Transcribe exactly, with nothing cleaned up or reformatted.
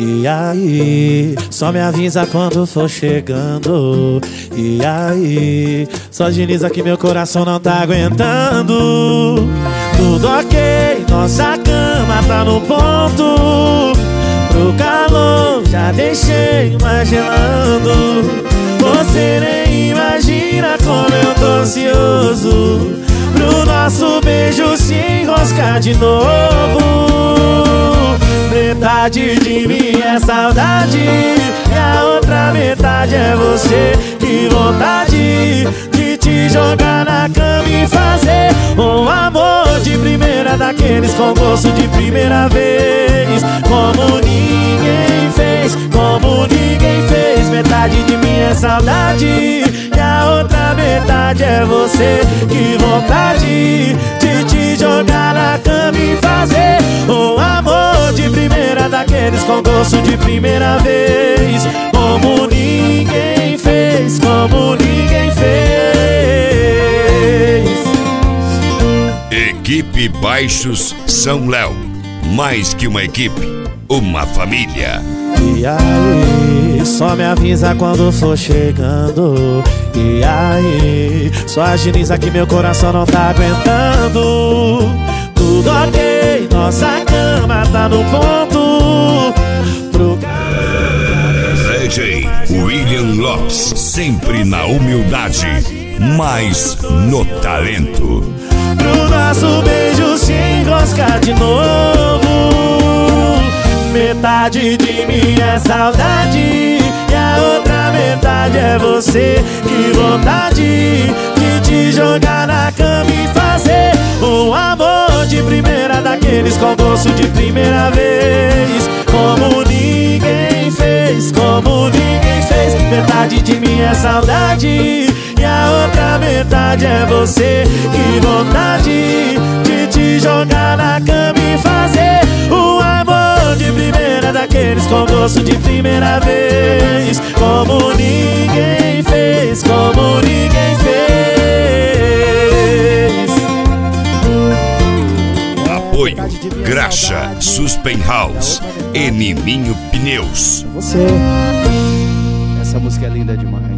E aí, só me avisa quando for chegando. E aí, só agiliza que meu coração não tá aguentando. Tudo ok, nossa cama tá no ponto. Pro calor já deixei mais gelando. Você nem imagina como eu tô ansioso pro nosso beijo se enroscar de novo. Metade de mim é saudade e a outra metade é você. Que vontade de te jogar na cama e fazer um amor de primeira, daqueles com gosto de primeira vez, como ninguém fez, como ninguém fez. Metade de mim é saudade e a outra metade é você. Que vontade de te jogar na cama e fazer um amor de primeira, daqueles com gosto de primeira vez, como ninguém fez, como ninguém fez. Equipe Baixos São Léo. Mais que uma equipe, uma família. E aí, só me avisa quando for chegando. E aí, só agiliza que meu coração não tá aguentando. Tudo ok, nossa cama tá no ponto. Pro D J William Lopes, sempre na humildade, mas no talento. Pro nosso beijo se enroscar de novo. Metade de mim é saudade e a outra metade é você. Que vontade de te jogar na cama e fazer um amor de primeira, daqueles com gosto de primeira vez, como ninguém fez, como ninguém fez. Metade de mim é saudade e a outra metade é você. Que vontade de te jogar na cama e fazer um amor de primeira, daqueles com gosto de primeira vez, como ninguém fez, como ninguém fez. Apoio Graxa, Suspen House e Nininho Pneus. Você. Essa música é linda demais.